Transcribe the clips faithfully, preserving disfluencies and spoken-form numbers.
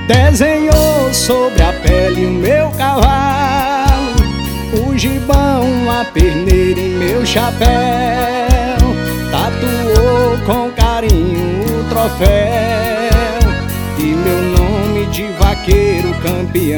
Desenhou sobre a pele o meu cavalo, o gibão, a perneira e meu chapéu. Tatuou com carinho o troféu e meu nome de vaqueiro campeão.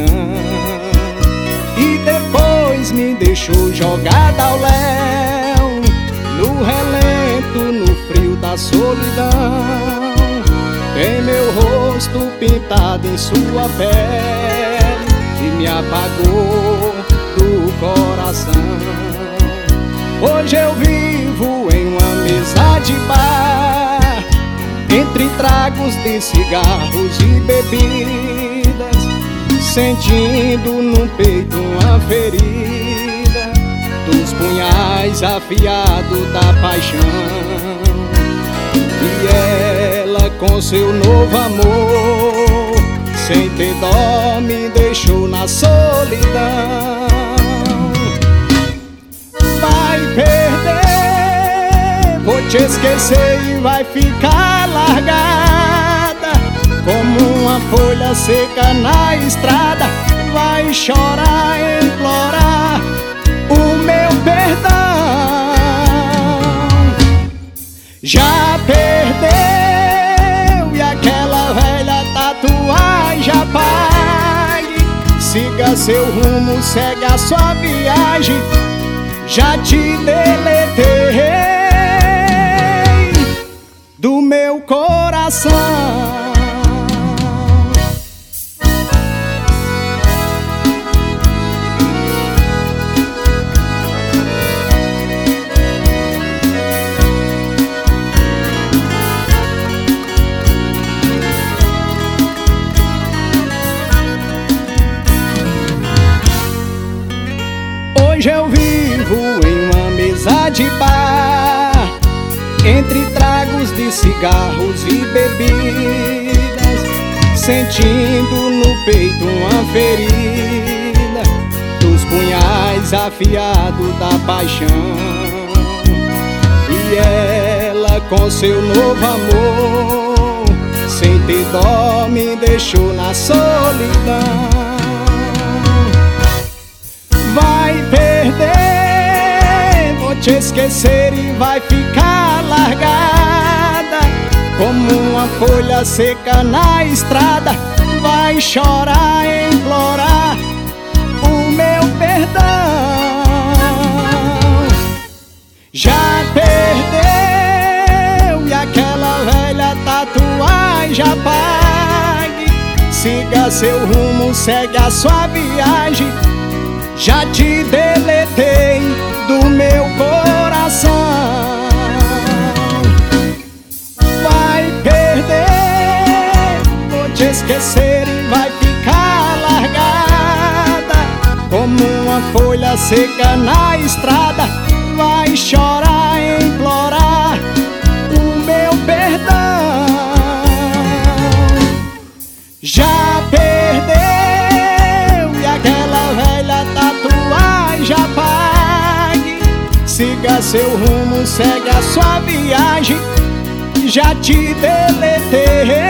E depois me deixou jogada ao léu, no relento, no frio da solidão. Tem meu rosto pintado em sua pele e me apagou do coração. Hoje eu vivo em uma mesa de bar, entre tragos de cigarros e bebidas, sentindo no peito uma ferida dos punhais afiados da paixão. E ela com seu novo amor, sem ter dó, me deixou na solidão. Vai perder, vou te esquecer e vai ficar largada como uma folha seca na estrada. Vai chorar, implorar o meu perdão. Já perdeu e aquela velha tatuagem apague. Siga seu rumo, segue a sua viagem. Já te deletei do meu coração. Hoje eu vivo em uma mesa de bar, entre tragos de cigarros e bebidas, sentindo no peito uma ferida dos punhais afiados da paixão. E ela com seu novo amor, sem ter dó, me deixou na solidão. Vai perder, vou te esquecer e vai ficar largada como uma folha seca na estrada. Vai chorar, implorar o meu perdão. Já perdeu e aquela velha tatuagem apague. Siga seu rumo, segue a sua viagem. Já te deletei do meu coração. Vai perder, vou te esquecer e vai ficar largada como uma folha seca na estrada. Vai chorar, implorar o meu perdão. Já perdeu e aquela velha tatuagem apague. Siga seu rumo, segue a sua viagem. Já te deletei